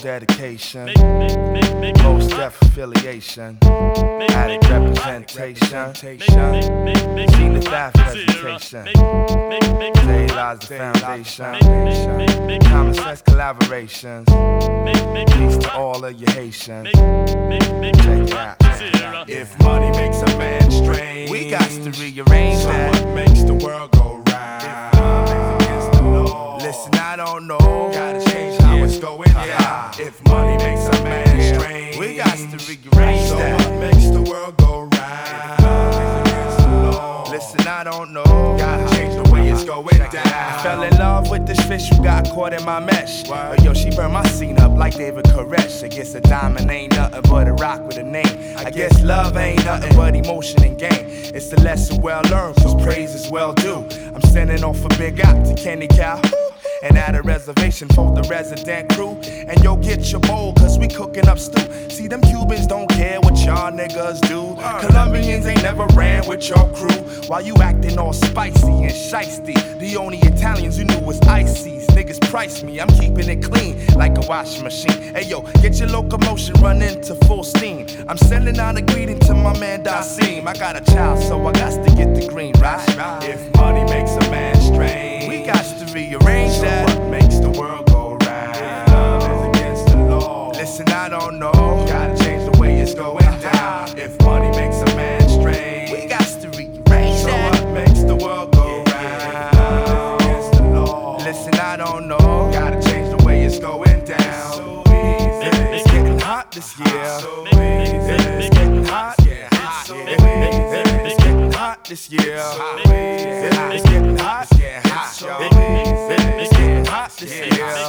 dedication, most deaf affiliation, added representation, seen the theft presentation, today lies the foundation, common sense collaborations, peace to all of you Haitians. Check it out. If money makes a man strange, we got to rearrange so that. what makes the world go round? Against the law. Listen, I don't know. Gotta change how it's going down. If money makes a man strange, we got to rearrange so that. what makes the world go round? Against the law. Listen, I don't know. Gotta change the way it's going down. I fell in love with this fish who got caught in my mesh. Yo, she burned my scene up like David Koresh. I guess a diamond ain't nothing but a rock with a name. I guess love ain't nothing but emotion and game. It's a lesson well learned, cause praise is well due. I'm sending off a big out to Kenny Cow. And at a reservation for the resident crew. And yo, get your bowl, cause we cooking up stew. See, them Cubans don't care what y'all niggas do. Colombians ain't never ran with your crew. While you acting all spicy and shiesty. The only Italians you knew was ices. Niggas price me, I'm keeping it clean like a washing machine. Hey yo, get your locomotion running to full steam. I'm sending out a greeting to my man Dasim. I got a child, so I got to get the green, right? If money makes a man strange, we got to rearrange that. What makes the world go round? If love is against the law. Listen, I don't know. Gotta change the way it's going down. If money makes a man strange, we got to rearrange so that. what makes the world go round? If love is against the law. Listen, I don't know. Gotta change the way it's going down. So easy. It's getting hot this year. So easy. It's getting hot. It's so easy. It's getting hot this year. It's getting hot. It's so easy. It's getting hot this year.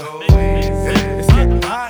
It's getting hot.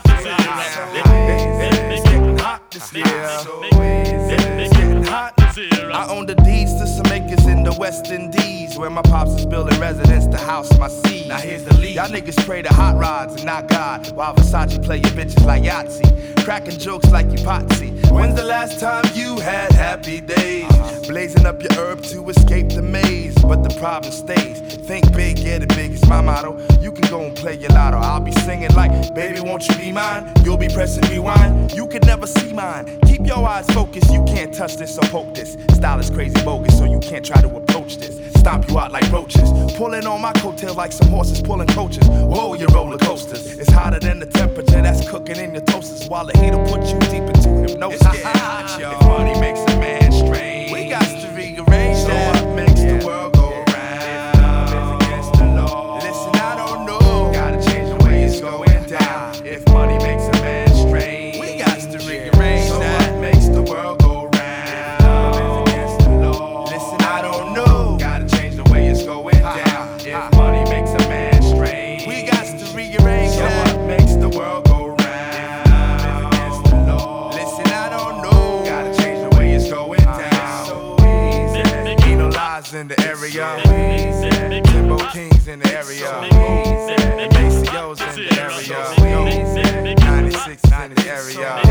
It's getting hot this year. It's getting hot. I own the deeds to some acres in the West Indies, where my pops is building residence to house my seed. Now here's the lead. Y'all niggas pray to hot rods and not God, while Versace play your bitches like Yahtzee, cracking jokes like you Potsy. When's the last time you had happy days? Blazing up your herb to escape the maze, but the problem stays. Think big, get it big, it's my motto. You can go and play your lotto. I'll be singing like, baby, won't you be mine? You'll be pressing rewind, you could never see mine. Keep your eyes focused, you can't touch this or poke this. Style is crazy bogus, so you can't try to approach this. Stomp you out like roaches, pulling on my coattail like some horses pulling coaches. Whoa, you roller coasters. It's hotter than the temperature that's cooking in your toasters, while the heat'll put you deep into hypnosis. It's getting hot, y'all. If money makes a man strange, we got to rearrange so that. what makes the world go round? If love is against the law. Listen, I don't know. Gotta change the way it's going down. If money makes a man strange, We got to rearrange so that. what makes the world go round? If love is against the law. Listen, I don't know. Gotta change the way it's going down. If money makes a man strange, We got to rearrange so that. what makes the world go round? If love is against the law. Listen, I don't know. Gotta change the way it's going down. So easy. Ain't no lies in the area. Timbo Kings in the area. Maceo's in the area. 96 in the area.